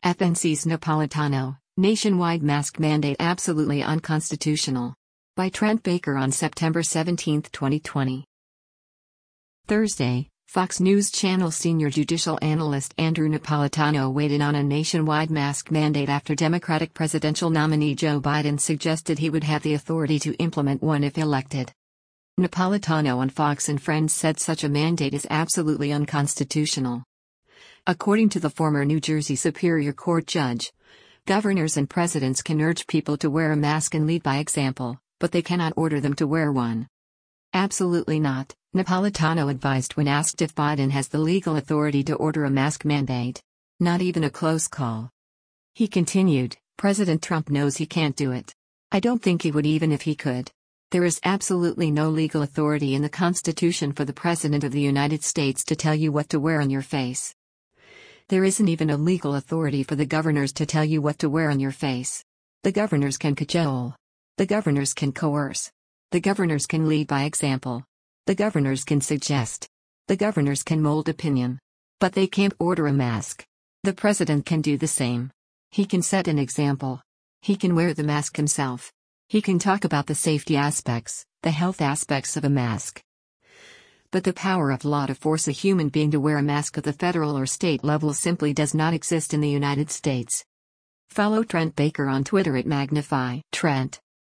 FNC's Napolitano, nationwide mask mandate absolutely unconstitutional. By Trent Baker on September 17, 2020. Thursday, Fox News Channel senior judicial analyst Andrew Napolitano weighed in on a nationwide mask mandate after Democratic presidential nominee Joe Biden suggested he would have the authority to implement one if elected. Napolitano on Fox and Friends said such a mandate is absolutely unconstitutional. According to the former New Jersey Superior Court judge, governors and presidents can urge people to wear a mask and lead by example, but they cannot order them to wear one. Absolutely not, Napolitano advised when asked if Biden has the legal authority to order a mask mandate. Not even a close call. He continued, President Trump knows he can't do it. I don't think he would even if he could. There is absolutely no legal authority in the Constitution for the President of the United States to tell you what to wear on your face. There isn't even a legal authority for the governors to tell you what to wear on your face. The governors can cajole. The governors can coerce. The governors can lead by example. The governors can suggest. The governors can mold opinion. But they can't order a mask. The president can do the same. He can set an example. He can wear the mask himself. He can talk about the safety aspects, the health aspects of a mask. But the power of law to force a human being to wear a mask at the federal or state level simply does not exist in the United States. Follow Trent Baker on Twitter at Magnify Trent.